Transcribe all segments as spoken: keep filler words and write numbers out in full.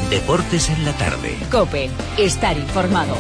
Deportes en la tarde. COPE. Estar informado.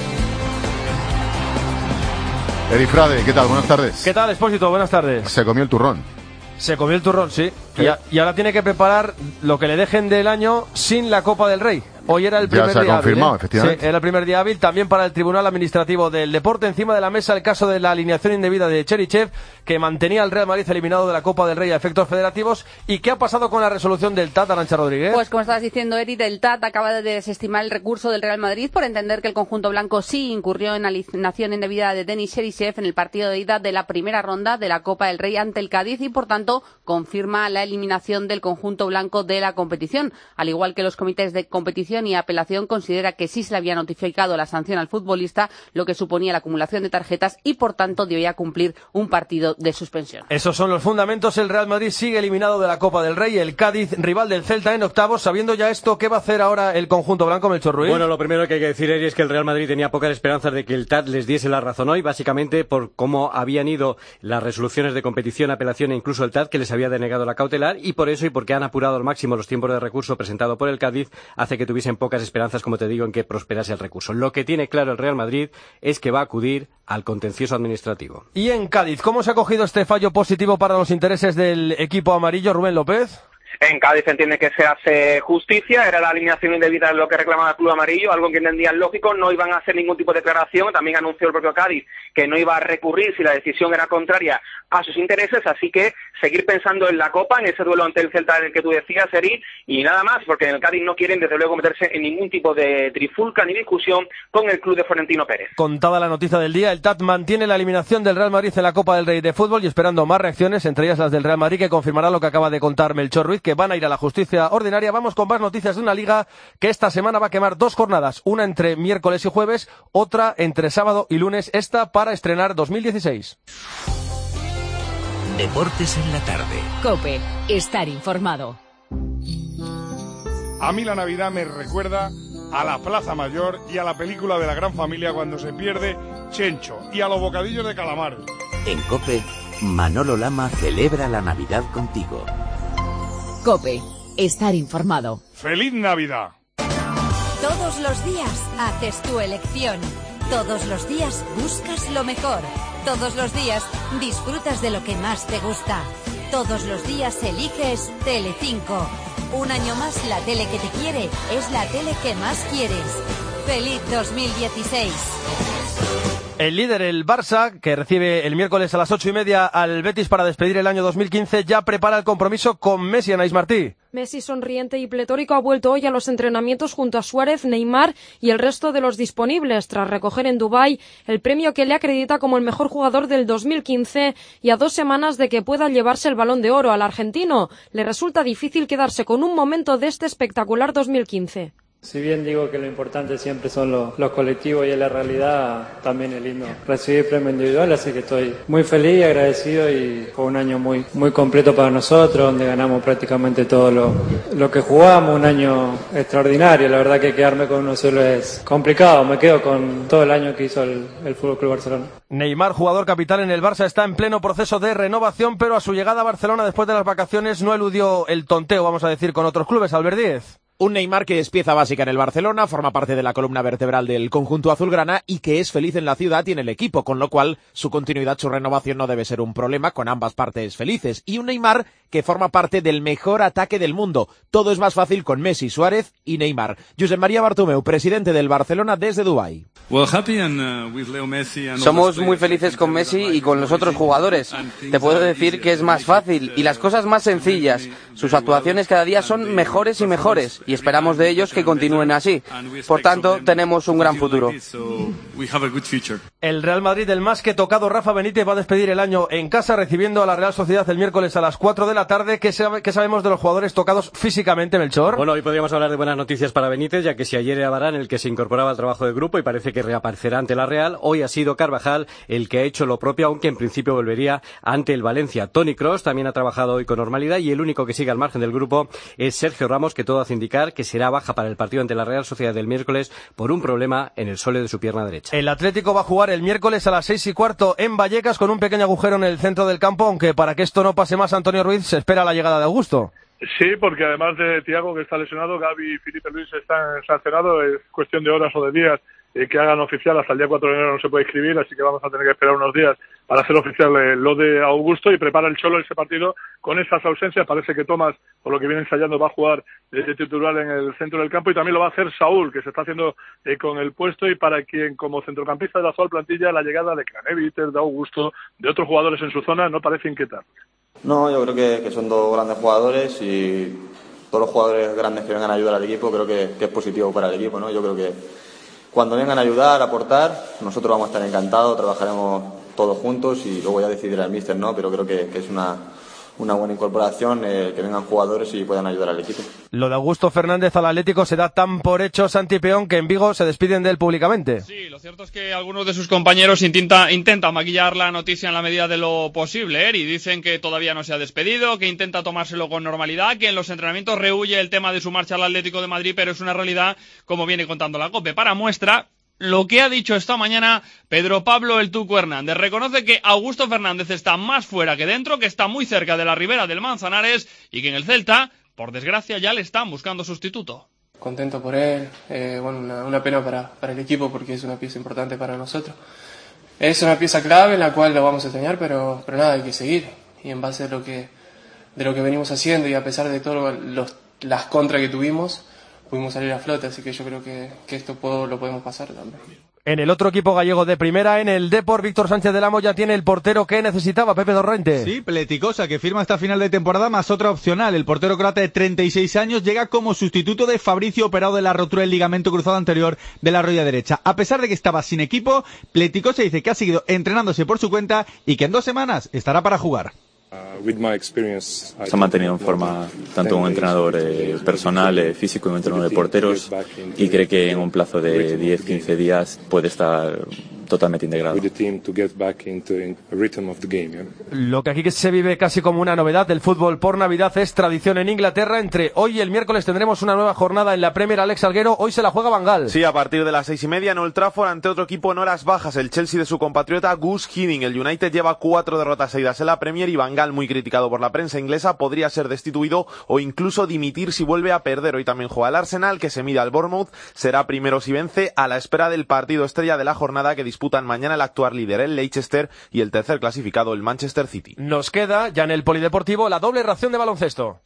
Eri Frade, ¿qué tal? Buenas tardes. ¿Qué tal, Expósito? Buenas tardes. Se comió el turrón. Se comió el turrón, sí. Y, a, y ahora tiene que preparar lo que le dejen del año sin la Copa del Rey. Hoy era el primer ya se ha día confirmado, hábil, ¿eh? efectivamente. Sí, era el primer día hábil también para el Tribunal Administrativo del Deporte. Encima de la mesa el caso de la alineación indebida de Cherichev, que mantenía al Real Madrid eliminado de la Copa del Rey a efectos federativos. ¿Y qué ha pasado con la resolución del T A T, Arantxa Rodríguez? Pues como estabas diciendo, Eri, el T A T acaba de desestimar el recurso del Real Madrid por entender que el conjunto blanco sí incurrió en alineación indebida de Denis Cherichev en el partido de ida de la primera ronda de la Copa del Rey ante el Cádiz y, por tanto, confirma la eliminación del conjunto blanco de la competición. Al igual que los comités de competición y apelación, considera que sí se le había notificado la sanción al futbolista, lo que suponía la acumulación de tarjetas y, por tanto, debía cumplir un partido de suspensión. Esos son los fundamentos. El Real Madrid sigue eliminado de la Copa del Rey. El Cádiz, rival del Celta en octavos. Sabiendo ya esto, ¿qué va a hacer ahora el conjunto blanco, Melchor Ruiz? Bueno, lo primero que hay que decir, Eri, es que el Real Madrid tenía pocas esperanzas de que el T A T les diese la razón hoy, básicamente por cómo habían ido las resoluciones de competición, apelación e incluso el T A T, que les había denegado la cautelar, y por eso, y porque han apurado al máximo los tiempos de recurso presentado por el Cádiz, hace que tuviesen pocas esperanzas, como te digo, en que prosperase el recurso. Lo que tiene claro el Real Madrid es que va a acudir al contencioso administrativo. Y en Cádiz, ¿cómo se ha cogido este fallo positivo para los intereses del equipo amarillo, Rubén López? En Cádiz entiende que se hace justicia, era la alineación indebida de lo que reclamaba el club amarillo, algo que entendían lógico, no iban a hacer ningún tipo de declaración, también anunció el propio Cádiz que no iba a recurrir si la decisión era contraria a sus intereses, así que seguir pensando en la Copa, en ese duelo ante el Celta en el que tú decías, Eri, y nada más, porque en el Cádiz no quieren desde luego meterse en ningún tipo de trifulca ni discusión con el club de Florentino Pérez. Contada la noticia del día, el T A T mantiene la eliminación del Real Madrid en la Copa del Rey de Fútbol y esperando más reacciones, entre ellas las del Real Madrid, que confirmará lo que acaba de contar Melchor Ruiz, que van a ir a la justicia ordinaria. Vamos con más noticias de una liga que esta semana va a quemar dos jornadas, una entre miércoles y jueves, otra entre sábado y lunes, esta para estrenar dos mil dieciséis. Deportes en la tarde. COPE. Estar informado. A mí la Navidad me recuerda a la Plaza Mayor y a la película de la Gran Familia cuando se pierde Chencho y a los bocadillos de calamar. En COPE, Manolo Lama celebra la Navidad contigo. COPE. Estar informado. ¡Feliz Navidad! Todos los días haces tu elección. Todos los días buscas lo mejor. Todos los días disfrutas de lo que más te gusta. Todos los días eliges Telecinco. Un año más la tele que te quiere es la tele que más quieres. ¡Feliz dos mil dieciséis! El líder, el Barça, que recibe el miércoles a las ocho y media al Betis para despedir el año dos mil quince, ya prepara el compromiso con Messi, Anaís Martí. Messi, sonriente y pletórico, ha vuelto hoy a los entrenamientos junto a Suárez, Neymar y el resto de los disponibles, tras recoger en Dubái el premio que le acredita como el mejor jugador del dos mil quince y a dos semanas de que pueda llevarse el Balón de Oro al argentino. Le resulta difícil quedarse con un momento de este espectacular dos mil quince. Si bien digo que lo importante siempre son los, los colectivos y en la realidad también es lindo recibir premio individual, así que estoy muy feliz y agradecido y fue un año muy muy completo para nosotros, donde ganamos prácticamente todo lo, lo que jugamos, un año extraordinario. La verdad que quedarme con uno solo es complicado, me quedo con todo el año que hizo el, el F C Barcelona. Neymar, jugador capital en el Barça, está en pleno proceso de renovación, pero a su llegada a Barcelona después de las vacaciones no eludió el tonteo, vamos a decir, con otros clubes. Albert Díez. Un Neymar que es pieza básica en el Barcelona, forma parte de la columna vertebral del conjunto azulgrana y que es feliz en la ciudad y en el equipo, con lo cual su continuidad, su renovación no debe ser un problema, con ambas partes felices. Y un Neymar que forma parte del mejor ataque del mundo. Todo es más fácil con Messi, Suárez y Neymar. Josep María Bartomeu, presidente del Barcelona desde Dubái. Somos muy felices con Messi y con los otros jugadores. Te puedo decir que es más fácil y las cosas más sencillas. Sus actuaciones cada día son mejores y mejores y esperamos de ellos que continúen así. Por tanto, tenemos un gran futuro. El Real Madrid, el más que tocado Rafa Benítez, va a despedir el año en casa recibiendo a la Real Sociedad el miércoles a las cuatro de la tarde. ¿Qué, sabe, qué sabemos de los jugadores tocados físicamente, Melchor? Bueno, hoy podríamos hablar de buenas noticias para Benítez, ya que si ayer era Varane el que se incorporaba al trabajo de grupo y parece que reaparecerá ante la Real, hoy ha sido Carvajal el que ha hecho lo propio, aunque en principio volvería ante el Valencia. Toni Kroos también ha trabajado hoy con normalidad y el único que sigue al margen del grupo es Sergio Ramos, que todo hace indicar que será baja para el partido ante la Real Sociedad del miércoles por un problema en el sóleo de su pierna derecha. derecha. El Atlético va a jugar el miércoles a las seis y cuarto en Vallecas con un pequeño agujero en el centro del campo, aunque para que esto no pase más, Antonio Ruiz, se espera la llegada de Augusto. Sí, porque además de Thiago, que está lesionado, Gavi y Felipe Luis están sancionados, es cuestión de horas o de días eh, que hagan oficial. Hasta el día cuatro de enero no se puede escribir, así que vamos a tener que esperar unos días para hacer oficial eh, lo de Augusto, y prepara el Cholo ese partido con esas ausencias. Parece que Tomás, por lo que viene ensayando, va a jugar de titular en el centro del campo, y también lo va a hacer Saúl, que se está haciendo eh, con el puesto, y para quien como centrocampista de la actual plantilla la llegada de Craneviter, de Augusto, de otros jugadores en su zona no parece inquietar. No, yo creo que, que son dos grandes jugadores, y todos los jugadores grandes que vengan a ayudar al equipo creo que, que es positivo para el equipo, ¿no? Yo creo que cuando vengan a ayudar, a aportar, nosotros vamos a estar encantados, trabajaremos todos juntos y luego ya decidirá el míster, ¿no? Pero creo que, que es una, una buena incorporación, eh, que vengan jugadores y puedan ayudar al equipo. Lo de Augusto Fernández al Atlético se da tan por hecho, Santi Peón, que en Vigo se despiden de él públicamente. Sí, lo cierto es que algunos de sus compañeros intenta, intentan maquillar la noticia en la medida de lo posible, ¿eh? Y dicen que todavía no se ha despedido, que intenta tomárselo con normalidad, que en los entrenamientos rehuye el tema de su marcha al Atlético de Madrid, pero es una realidad, como viene contando la COPE. Para muestra, lo que ha dicho esta mañana Pedro Pablo El Tuco Hernández. Reconoce que Augusto Fernández está más fuera que dentro, que está muy cerca de la ribera del Manzanares y que en el Celta, por desgracia, ya le están buscando sustituto. Contento por él, eh, bueno, una, una pena para, para el equipo porque es una pieza importante para nosotros. Es una pieza clave en la cual lo vamos a extrañar, pero, pero nada, hay que seguir. Y en base a lo que, de lo que venimos haciendo y a pesar de todas las contras que tuvimos, pudimos salir a flote, así que yo creo que, que esto puedo, lo podemos pasar también. En el otro equipo gallego de primera, en el Depor, Víctor Sánchez del Amo ya tiene el portero que necesitaba, Pepe Dorrente. Sí, Pleticosa, que firma esta final de temporada más otra opcional. El portero croata de treinta y seis años llega como sustituto de Fabricio, operado de la rotura del ligamento cruzado anterior de la rodilla derecha. A pesar de que estaba sin equipo, Pleticosa dice que ha seguido entrenándose por su cuenta y que en dos semanas estará para jugar. Se ha mantenido en forma tanto un entrenador eh, personal, eh, físico y un entrenador de porteros, y cree que en un plazo de diez a quince días puede estar totalmente integrado. Lo que aquí se vive casi como una novedad del fútbol por Navidad es tradición en Inglaterra. Entre hoy y el miércoles tendremos una nueva jornada en la Premier. Alex Alguero, hoy se la juega Van Gaal. Sí, a partir de las seis y media en Old Trafford ante otro equipo en horas bajas, el Chelsea de su compatriota Gus Hiddink. El United lleva cuatro derrotas seguidas en la Premier y Van Gaal, muy criticado por la prensa inglesa, podría ser destituido o incluso dimitir si vuelve a perder. Hoy también juega el Arsenal, que se mide al Bournemouth, será primero si vence, a la espera del partido estrella de la jornada que disputan mañana el actual líder, el Leicester, y el tercer clasificado, el Manchester City. Nos queda, ya en el Polideportivo, la doble ración de baloncesto.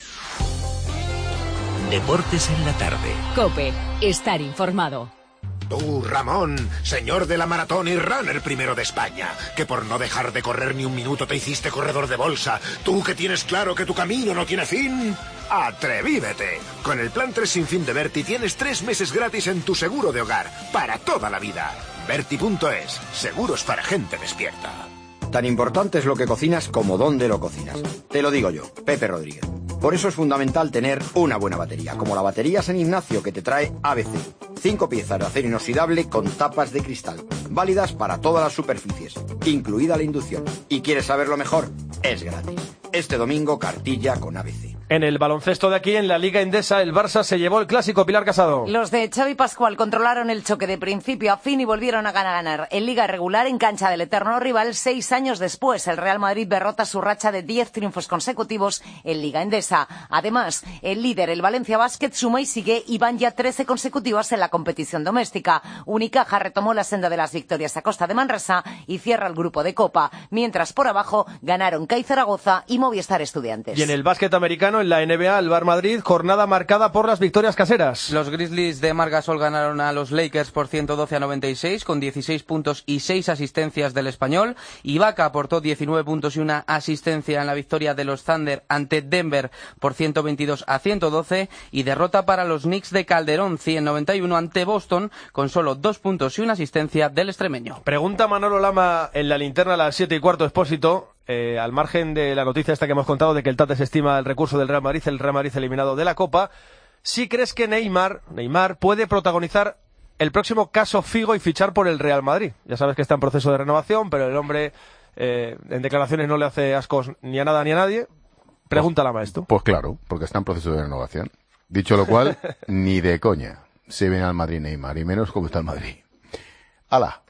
Deportes en la tarde. COPE, estar informado. Tú, Ramón, señor de la maratón y runner primero de España, que por no dejar de correr ni un minuto te hiciste corredor de bolsa. Tú que tienes claro que tu camino no tiene fin. ¡Atrevívete! Con el plan tres sin fin de Berti tienes tres meses gratis en tu seguro de hogar, para toda la vida. Berti punto es, seguros para gente despierta. Tan importante es lo que cocinas como dónde lo cocinas. Te lo digo yo, Pepe Rodríguez. Por eso es fundamental tener una buena batería, como la batería San Ignacio que te trae A B C. Cinco piezas de acero inoxidable con tapas de cristal, válidas para todas las superficies, incluida la inducción. ¿Y quieres saber lo mejor? Es gratis. Este domingo, cartilla con A B C. En el baloncesto de aquí, en la Liga Endesa, el Barça se llevó el clásico. Pilar Casado. Los de Xavi Pascual controlaron el choque de principio a fin y volvieron a ganar en Liga regular en cancha del eterno rival. Seis años después, el Real Madrid derrota su racha de diez triunfos consecutivos en Liga Endesa. Además, el líder, el Valencia Basket, suma y sigue y van ya trece consecutivas en la competición doméstica. Unicaja retomó la senda de las victorias a costa de Manresa y cierra el grupo de Copa, mientras por abajo ganaron C A I Zaragoza y Movistar Estudiantes. Y en el básquet americano, en la N B A, el Bar Madrid, jornada marcada por las victorias caseras. Los Grizzlies de Marc Gasol ganaron a los Lakers por ciento doce a noventa y seis, con dieciséis puntos y seis asistencias del español. Ibaka aportó diecinueve puntos y una asistencia en la victoria de los Thunder ante Denver por ciento veintidós a ciento doce, y derrota para los Knicks de Calderón ciento noventa y uno ante Boston, con solo dos puntos y una asistencia del extremeño. Pregunta Manolo Lama en la linterna a las siete y cuarto, Expósito. Eh, al margen de la noticia esta que hemos contado de que el Tate desestima el recurso del Real Madrid, el Real Madrid eliminado de la Copa, ¿sí crees que Neymar, Neymar puede protagonizar el próximo caso Figo y fichar por el Real Madrid? Ya sabes que está en proceso de renovación, pero el hombre eh, en declaraciones no le hace ascos ni a nada ni a nadie. Pregúntale a Maestu. Pues claro, porque está en proceso de renovación. Dicho lo cual, ni de coña se viene al Madrid Neymar, y menos como está el Madrid. ¡Hala!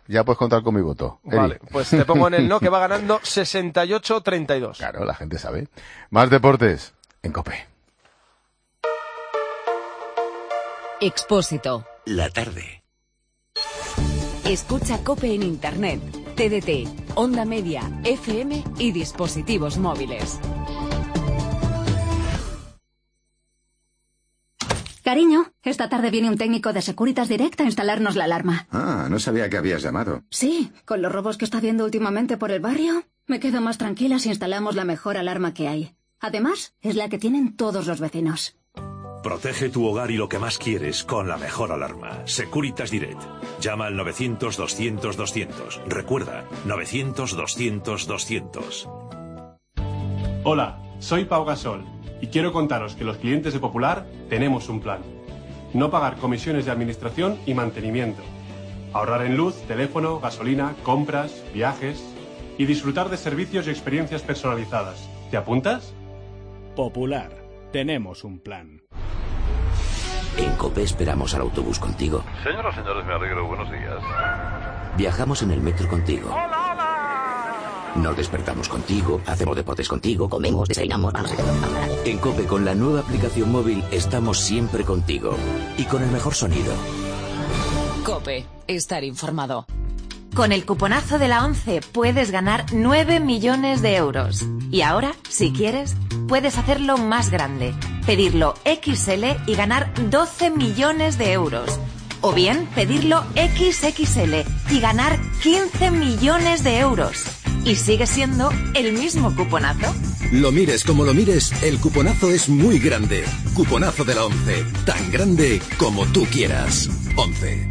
Ya puedes contar con mi voto. Vale, Eri. pues te pongo en el no, que va ganando sesenta y ocho a treinta y dos. Claro, la gente sabe. Más deportes en COPE. Expósito. La tarde. Escucha COPE en Internet, T D T, Onda Media, F M y dispositivos móviles. Cariño, esta tarde viene un técnico de Securitas Direct a instalarnos la alarma. Ah, no sabía que habías llamado. Sí, con los robos que está habiendo últimamente por el barrio, me quedo más tranquila si instalamos la mejor alarma que hay. Además, es la que tienen todos los vecinos. Protege tu hogar y lo que más quieres con la mejor alarma. Securitas Direct. Llama al novecientos, doscientos, doscientos. Recuerda, novecientos, doscientos, doscientos. Hola, soy Pau Gasol y quiero contaros que los clientes de Popular tenemos un plan. No pagar comisiones de administración y mantenimiento. Ahorrar en luz, teléfono, gasolina, compras, viajes y disfrutar de servicios y experiencias personalizadas. ¿Te apuntas? Popular. Tenemos un plan. En COPE esperamos al autobús contigo. Señoras y señores, me alegro. Buenos días. Viajamos en el metro contigo. Nos despertamos contigo, hacemos deportes contigo, comemos, desayunamos, vamos a... En COPE, con la nueva aplicación móvil, estamos siempre contigo. Y con el mejor sonido. COPE. Estar informado. Con el cuponazo de la ONCE puedes ganar nueve millones de euros. Y ahora, si quieres, puedes hacerlo más grande. Pedirlo equis ele y ganar doce millones de euros. O bien, pedirlo equis equis ele y ganar quince millones de euros. Y sigue siendo el mismo cuponazo. Lo mires como lo mires, el cuponazo es muy grande. Cuponazo de la ONCE. Tan grande como tú quieras. ONCE.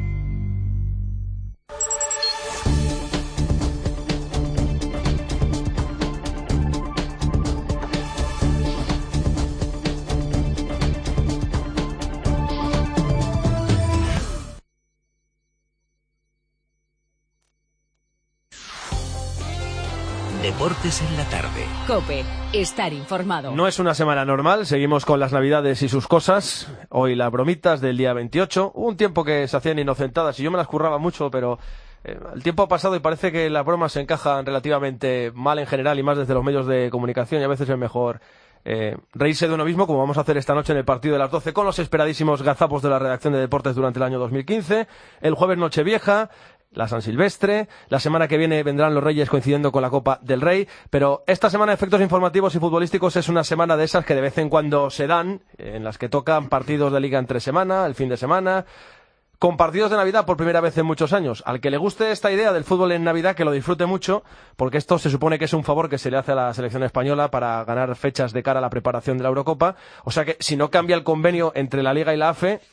Deportes en la tarde. COPE. Estar informado. No es una semana normal, seguimos con las navidades y sus cosas. Hoy las bromitas del día veintiocho. Hubo un tiempo que se hacían inocentadas y yo me las curraba mucho, pero eh, el tiempo ha pasado y parece que las bromas se encajan relativamente mal en general y más desde los medios de comunicación, y a veces es mejor eh, reírse de uno mismo, como vamos a hacer esta noche en el partido de las doce con los esperadísimos gazapos de la redacción de deportes durante el año dos mil quince. El jueves Nochevieja, la San Silvestre, la semana que viene vendrán los Reyes coincidiendo con la Copa del Rey, pero esta semana de efectos informativos y futbolísticos es una semana de esas que de vez en cuando se dan, en las que tocan partidos de liga entre semana, el fin de semana, con partidos de Navidad por primera vez en muchos años. Al que le guste esta idea del fútbol en Navidad, que lo disfrute mucho, porque esto se supone que es un favor que se le hace a la selección española para ganar fechas de cara a la preparación de la Eurocopa, o sea que si no cambia el convenio entre la Liga y la A F E,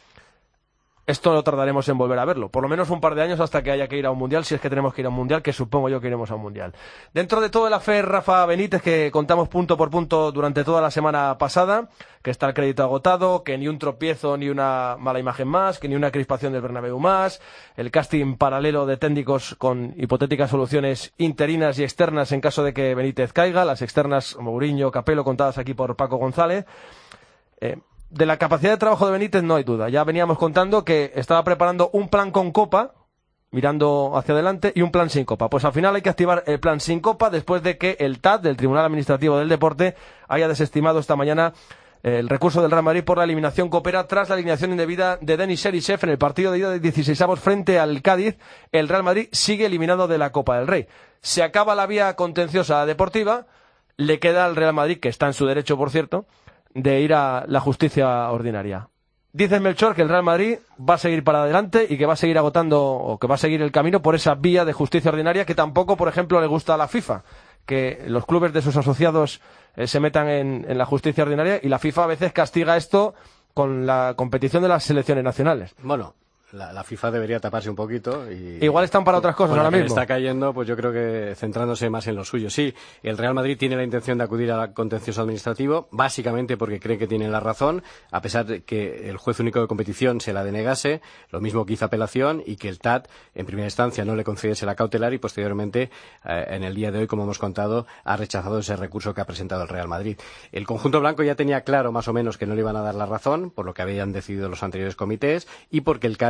esto no tardaremos en volver a verlo, por lo menos un par de años hasta que haya que ir a un mundial, si es que tenemos que ir a un mundial, que supongo yo que iremos a un mundial. Dentro de todo el A F E Rafa Benítez, que contamos punto por punto durante toda la semana pasada, que está el crédito agotado, que ni un tropiezo ni una mala imagen más, que ni una crispación del Bernabéu más, el casting paralelo de técnicos con hipotéticas soluciones interinas y externas en caso de que Benítez caiga, las externas Mourinho, Capello, contadas aquí por Paco González. Eh, De la capacidad de trabajo de Benítez no hay duda. Ya veníamos contando que estaba preparando un plan con Copa, mirando hacia adelante, y un plan sin Copa. Pues al final hay que activar el plan sin Copa después de que el T A D, del Tribunal Administrativo del Deporte, haya desestimado esta mañana el recurso del Real Madrid por la eliminación copera tras la alineación indebida de Denis Cherisev en el partido de ida de dieciseisavos frente al Cádiz. El Real Madrid sigue eliminado de la Copa del Rey. Se acaba la vía contenciosa deportiva, le queda al Real Madrid, que está en su derecho, por cierto, de ir a la justicia ordinaria. Dice Melchor que el Real Madrid va a seguir para adelante y que va a seguir agotando, o que va a seguir el camino por esa vía de justicia ordinaria que tampoco, por ejemplo, le gusta a la FIFA, que los clubes de sus asociados eh, se metan en, en la justicia ordinaria, y la FIFA a veces castiga esto con la competición de las selecciones nacionales. Bueno, La, la FIFA debería taparse un poquito y igual están para otras cosas ahora mismo. Está cayendo, pues yo creo que centrándose más en lo suyo. Sí, el Real Madrid tiene la intención de acudir al contencioso administrativo, básicamente porque cree que tiene la razón, a pesar de que el juez único de competición se la denegase, lo mismo que hizo apelación, y que el T A D en primera instancia no le concediese la cautelar, y posteriormente eh, en el día de hoy, como hemos contado, ha rechazado ese recurso que ha presentado el Real Madrid. El conjunto blanco ya tenía claro más o menos que no le iban a dar la razón, por lo que habían decidido los anteriores comités, y porque el Cádiz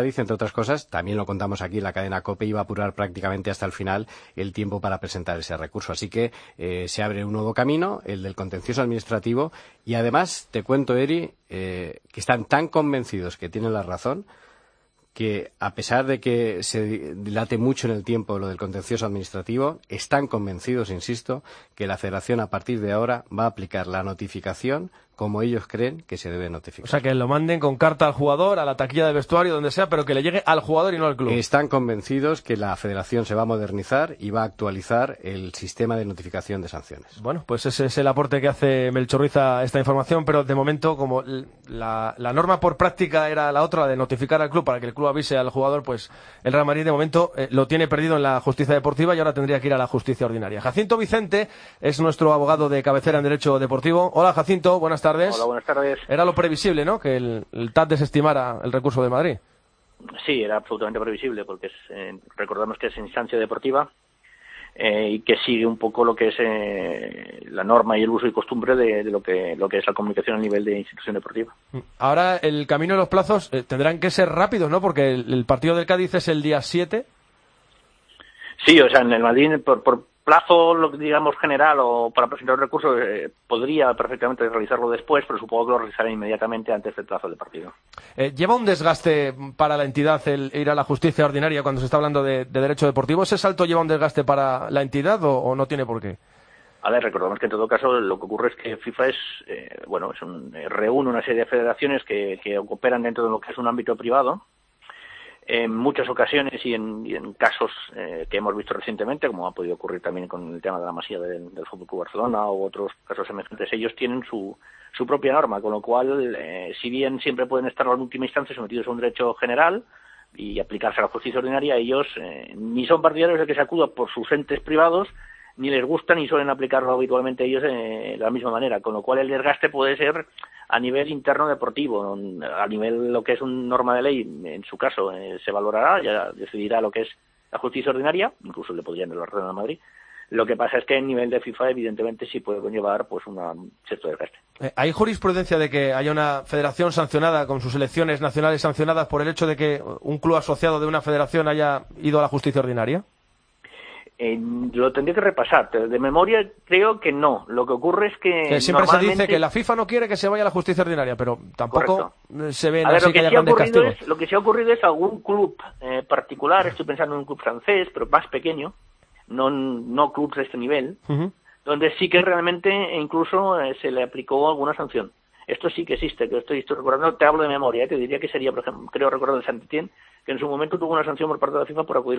Madrid, entre otras cosas, también lo contamos aquí en la cadena COPE, iba a apurar prácticamente hasta el final el tiempo para presentar ese recurso. Así que eh, se abre un nuevo camino, el del contencioso administrativo, y además te cuento, Eri, eh, que están tan convencidos que tienen la razón, que a pesar de que se dilate mucho en el tiempo lo del contencioso administrativo, están convencidos, insisto, que la Federación a partir de ahora va a aplicar la notificación como ellos creen que se debe notificar. O sea, que lo manden con carta al jugador, a la taquilla de vestuario, donde sea, pero que le llegue al jugador y no al club. Están convencidos que la Federación se va a modernizar y va a actualizar el sistema de notificación de sanciones. Bueno, pues ese es el aporte que hace Melchor Ruiz a esta información, pero de momento, como la, la norma por práctica era la otra, la de notificar al club para que el club avise al jugador, pues el Real Madrid de momento eh, lo tiene perdido en la justicia deportiva y ahora tendría que ir a la justicia ordinaria. Jacinto Vicente es nuestro abogado de cabecera en Derecho Deportivo. Hola, Jacinto, buenas tardes. Hola, buenas tardes. Era lo previsible, ¿no?, que el, el T A D desestimara el recurso de Madrid. Sí, era absolutamente previsible, porque es, eh, recordamos que es instancia deportiva eh, y que sigue un poco lo que es eh, la norma y el uso y costumbre de, de lo que lo que es la comunicación a nivel de institución deportiva. Ahora, el camino de los plazos eh, tendrán que ser rápidos, ¿no?, porque el, el partido del Cádiz es el día siete. Sí, o sea, en el Madrid, por, por plazo, lo que digamos general, o para presentar un recurso, eh, podría perfectamente realizarlo después, pero supongo que lo realizará inmediatamente antes del plazo del partido. Eh, ¿Lleva un desgaste para la entidad el ir a la justicia ordinaria cuando se está hablando de, de derecho deportivo? ¿Ese salto lleva un desgaste para la entidad o, o no tiene por qué? A ver, recordemos que en todo caso lo que ocurre es que FIFA es, eh, bueno, es un, eh, reúne una serie de federaciones que, que operan dentro de lo que es un ámbito privado. En muchas ocasiones y en, y en casos eh, que hemos visto recientemente, como ha podido ocurrir también con el tema de la Masía del, del Fútbol Club Barcelona o otros casos semejantes, ellos tienen su, su propia norma, con lo cual, eh, si bien siempre pueden estar en última instancia sometidos a un derecho general y aplicarse a la justicia ordinaria, ellos eh, ni son partidarios de que se acuda por sus entes privados, ni les gusta ni suelen aplicarlo habitualmente ellos eh, de la misma manera, con lo cual el desgaste puede ser a nivel interno deportivo, a nivel lo que es una norma de ley, en su caso eh, se valorará, ya decidirá lo que es la justicia ordinaria, incluso le podrían dar la orden a Madrid. Lo que pasa es que a nivel de FIFA evidentemente sí puede conllevar pues una, un cierto desgaste. Eh, ¿Hay jurisprudencia de que haya una federación sancionada con sus elecciones nacionales sancionadas por el hecho de que un club asociado de una federación haya ido a la justicia ordinaria? Eh, lo tendría que repasar. De memoria creo que no. Lo que ocurre es que, que siempre normalmente... se dice que la FIFA no quiere que se vaya a la justicia ordinaria, pero tampoco Correcto. se ven a ver, así lo que, que haya sí ha grandes ocurrido castigos. es, lo que sí ha ocurrido es algún club eh, particular, estoy pensando en un club francés, pero más pequeño, no, no clubs de este nivel, uh-huh. donde sí que realmente incluso eh, se le aplicó alguna sanción. Esto sí que existe, que estoy, estoy recordando, te hablo de memoria, ¿eh? Te diría que sería, por ejemplo, creo recordar el Saint-Étienne, que en su momento tuvo una sanción por parte de la FIFA por acudir